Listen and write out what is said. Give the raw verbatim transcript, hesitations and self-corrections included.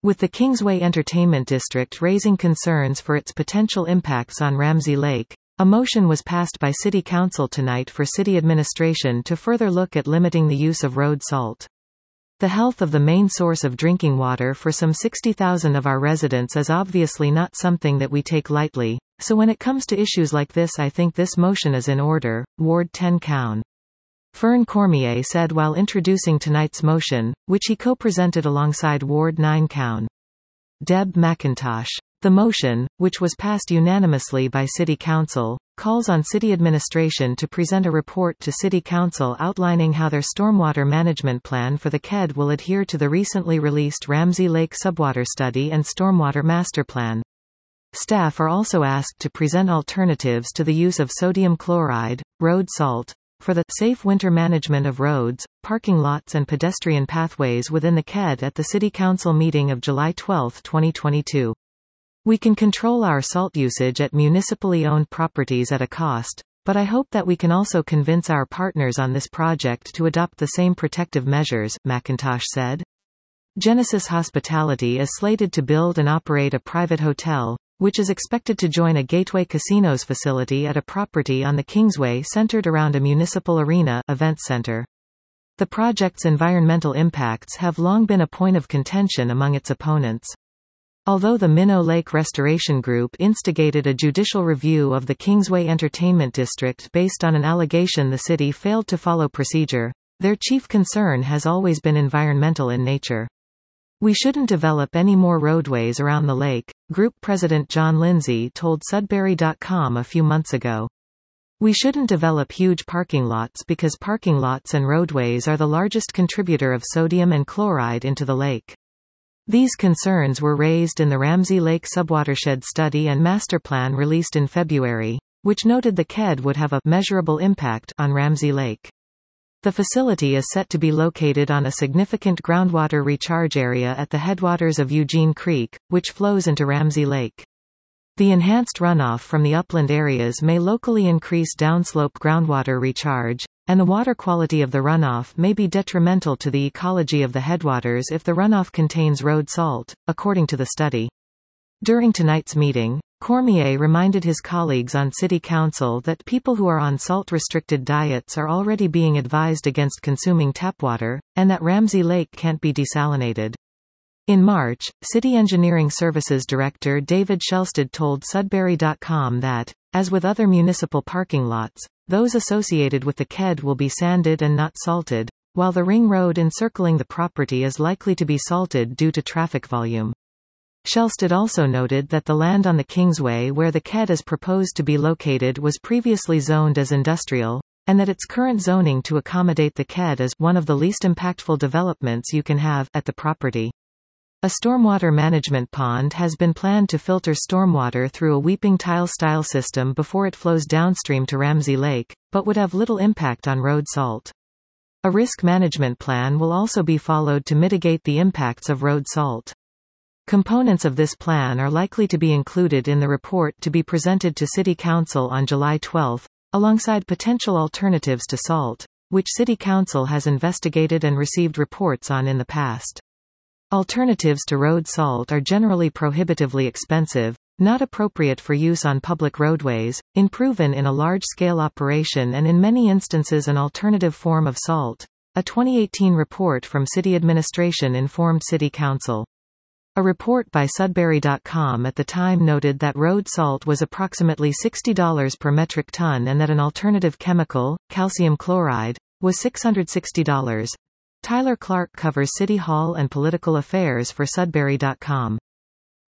With the Kingsway Entertainment District raising concerns for its potential impacts on Ramsey Lake, a motion was passed by City Council tonight for city administration to further look at limiting the use of road salt. The health of the main source of drinking water for some sixty thousand of our residents is obviously not something that we take lightly, so when it comes to issues like this I think this motion is in order. Ward ten Cown. Fern Cormier said while introducing tonight's motion, which he co-presented alongside Ward nine Cown. Deb McIntosh. The motion, which was passed unanimously by City Council, calls on City Administration to present a report to City Council outlining how their stormwater management plan for the K E D will adhere to the recently released Ramsey Lake Subwater Study and Stormwater Master Plan. Staff are also asked to present alternatives to the use of sodium chloride, road salt, for the safe winter management of roads, parking lots and pedestrian pathways within the K E D at the City Council meeting of July twelfth twenty twenty-two. We can control our salt usage at municipally owned properties at a cost, but I hope that we can also convince our partners on this project to adopt the same protective measures, McIntosh said. Genesis Hospitality is slated to build and operate a private hotel, which is expected to join a Gateway Casinos facility at a property on the Kingsway centered around a municipal arena event center. The project's environmental impacts have long been a point of contention among its opponents. Although the Minnow Lake Restoration Group instigated a judicial review of the Kingsway Entertainment District based on an allegation the city failed to follow procedure, their chief concern has always been environmental in nature. We shouldn't develop any more roadways around the lake, Group President John Lindsay told Sudbury dot com a few months ago. We shouldn't develop huge parking lots because parking lots and roadways are the largest contributor of sodium and chloride into the lake. These concerns were raised in the Ramsey Lake Subwatershed Study and Master Plan released in February, which noted the K E D would have a measurable impact on Ramsey Lake. The facility is set to be located on a significant groundwater recharge area at the headwaters of Eugene Creek, which flows into Ramsey Lake. The enhanced runoff from the upland areas may locally increase downslope groundwater recharge, and the water quality of the runoff may be detrimental to the ecology of the headwaters if the runoff contains road salt, according to the study. During tonight's meeting, Cormier reminded his colleagues on City Council that people who are on salt-restricted diets are already being advised against consuming tap water, and that Ramsey Lake can't be desalinated. In March, City Engineering Services Director David Shelsted told Sudbury dot com that, as with other municipal parking lots, those associated with the K E D will be sanded and not salted, while the ring road encircling the property is likely to be salted due to traffic volume. Shelsted also noted that the land on the Kingsway where the K E D is proposed to be located was previously zoned as industrial, and that its current zoning to accommodate the K E D is one of the least impactful developments you can have at the property. A stormwater management pond has been planned to filter stormwater through a weeping tile-style system before it flows downstream to Ramsey Lake, but would have little impact on road salt. A risk management plan will also be followed to mitigate the impacts of road salt. Components of this plan are likely to be included in the report to be presented to City Council on July twelfth, alongside potential alternatives to salt, which City Council has investigated and received reports on in the past. Alternatives to road salt are generally prohibitively expensive, not appropriate for use on public roadways, unproven in a large-scale operation and in many instances an alternative form of salt, a twenty eighteen report from City Administration informed City Council. A report by Sudbury dot com at the time noted that road salt was approximately sixty dollars per metric ton and that an alternative chemical, calcium chloride, was six hundred sixty dollars. Tyler Clark covers City Hall and political affairs for Sudbury dot com.